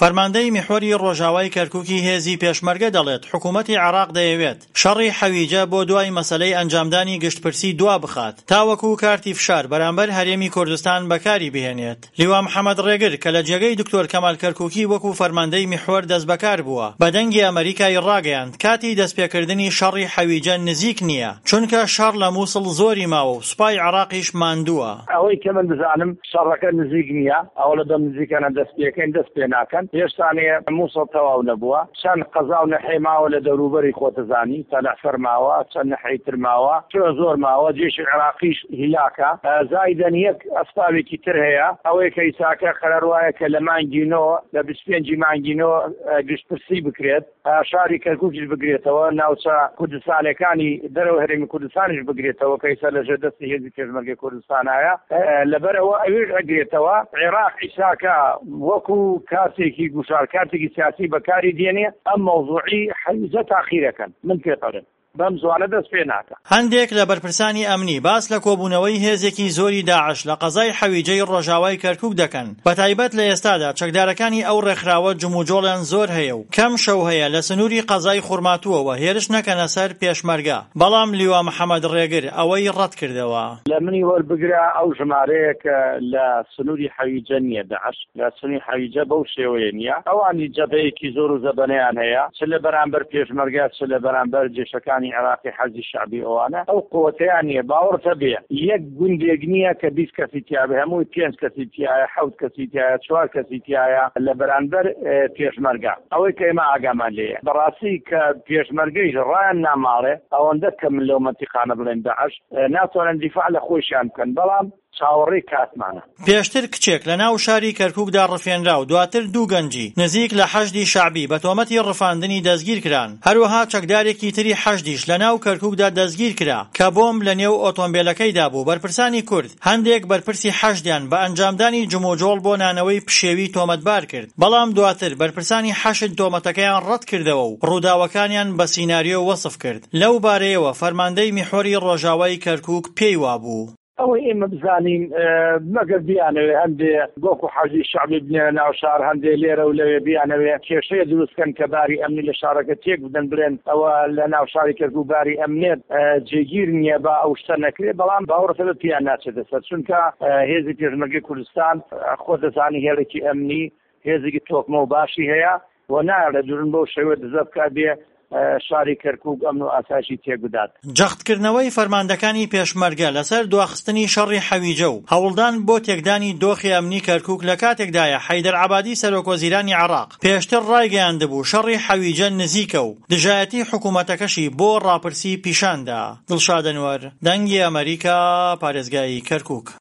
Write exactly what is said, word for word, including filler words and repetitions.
فەرماندەی میحوەری ڕۆژاوای کەرکووکی هێزی پێشمەرگە دەڵێت حکوومەتی عێراق دەیەوێت شەڕی حەویجە بۆ دوای مەسەلەی ئەنجامدانی گشتپرسی دوا بخات تاوەکو کارتی فشار بەرامبەر هەرێمی کوردستان بەکاری بهێنێت. لیوا محەممەد ڕێگر کە لە جێگەی دکتۆر کەمال کەرکووکی وەکو فەرماندەی میحوەر دەست بەکار بووە بە دەنگی ئەمریکای ڕاگەیاند کاتی دەستپێکردنی شەڕی حەویجە نزیک نییە چونکە شەڕ لە مووسڵ زۆری ماوە و سوپای عێراقیش ماندووە. ئەوەی کە من بزانم شەڕەکە نزیک نییە، ئەوە لە دەم نزیکانە دەست پێکەین دەست پێ ناکەن. هێشتانەیە مووسڵ تەواو نەبووە، چەند قەزا و نەحەی ماوە لە دەوروبەری خۆتەزانی تەلەفەر ماوە، چەند نەحەی تر ماوە، زۆر ماوە. جێشی عێراقیش هیلاکە زایدەن یەک ئەستاوێکی تر هەیە، ئەوەی کە ئیساکە قەرار وایە کە لە مانگینەوە لە بیست و پێنجی مانگینەوە گشتپرسی بکرێت، شاری کەرکووکیش بگرێتەوە، ناوچە کوردستانەکانی دەرەوە هەرێمی کوردستانیش بگرێتەوە کە ئیسا لەژێر دەستی هێزی پێشمەرگەی کوردستانایە. لەبەرەوە ئەوێش ئەگرێتەوە. عێراق ئیساکە وەکو کاتێکی گوشار کاتێکی سیاسی بەکاری دێنێ ئەم مەوزوعی حەویجە تاخیرەکەن. من پێقەرن بەم زوانە دەست پێ ناکە. هەندێک لە بەرپرسانی ئەمنی باس لە کۆبوونەوەی هێزێکی زۆری داعش لە قەزای حەویجەی ڕۆژاوای کەرکووک دەکەن. بەتایبەت لە ئێستادا چەکدارەکانی ئەو ڕێکخراوە جموجۆڵیان زۆر هەیە و کەم شەو هەیە لە سنووری قەزای خوڕماتووەوە هێرش نەکەنە سەر پێشمەرگە. بەڵام لیوا محەممەد ڕێگر ئەوەی ڕەت کردەوە. لە منی وەربگرە ئەو ژمارەیە کە لە سنووری حەویجە نییە داعش، لە سنووری حەویجە بەو شێوەیە نییە. ئەوانی جەبەیەکی زۆر و زەبەنەیان هەیە، چ لە بەرامبەر پێشمەرگە چ لە بەرامبەر جێشەکانی عێراقی حەزی شعبی ئەوانە. ئەو قوتیان نیە، باوەڕتە بێ یەک گوندێک نییە کە بیست کەسی تیاابێ، هەمووی پێنج کەسی تایە، حەوت کەسی تایە، چوار کەسی تایە لە بەرامبەر پێشمەرگە. ئەوەی کە ئێمە ئاگامان لێیە بەڕاستی کە پێشمەرگەیش ڕایان ناماڵێ ئەوەندە کە من لەو مەنتیقانە بڵێن داعش ناتوانن دیفاع لە خۆیشیان بکەن، بەڵام چاوەڕێی کاتمانە. پێشتر کچێک لە ناو شاری کەرکووکدا ڕفێنرا و دواتر دوو گەنجی نزیک لە حەشدی شعبی بە تۆمەتی ڕفاندنی دەستگیر کران. هەروەها چەکدارێکی تری حەشدیش لە ناو کەرکووکدا دەستگیر کرا کە بۆم لە نێو ئۆتۆمبیلەکەیدا بوو. بەرپرسانی کورد هەندێک بەرپرسی حەشدیان بە ئەنجامدانی جموجۆڵ بۆ نانەوەی پشێوی تۆمەتبار کرد، بەڵام دواتر بەرپرسانی حەشد تۆمەتەکەیان ڕەت کردەوە و ڕووداوەکانیان بە سیناریۆ وەسف کرد. لەو بارەیەوە فەرماندەی میحوەری ڕۆژاوای کەرکووک پێی وابوو. ئەوەی ئێمە بزانین مەگەر بیانەوێ هەندێ گۆک و حەزی شعبی بنێرە ناو شار، هەندێ لێرە و لەوێ بیانەوێ کێشەیە دروستکەن کە باری ئەمنی لە شارەکە تێک بدەن بڵێن ئەوە لە ناو شاری کەرکووک باری ئەمنێت جێگیر نییە بە ئەو شتە نەکرێت، بەڵام باوەڕەتە لە پیان ناچێتە سەر، چونکە هێزی پێشمەرگەی کوردستان خۆ دەزانی هێڵێکی ئەمنی هێزێکی تۆکمە و باشی هەیە و نایە لە دوورن بەو شێوە دزە بکات بێ شاری کەرکووک ئەمن و ئاسایشی تێگودات. جەختکردنەوەی فەرماندەکانی پێشمەرگە لەسەر دواخستنی شەڕی حەویجە و هەوڵدان بۆ تێکدانی دۆخی ئەمنی کەرکووک لە کاتێکدایە حەیدەر عەبادی سەرۆکوەزیرانی عێراق پێشتر ڕایگەیاندبوو شەڕی حەویجە نزیکە و دژایەتی حکوومەتەکەشی بۆ ڕاپرسی پیشاندا. دڵشاد ئەنوەر، دەنگی ئەمریکا، پارێزگای کەرکووک.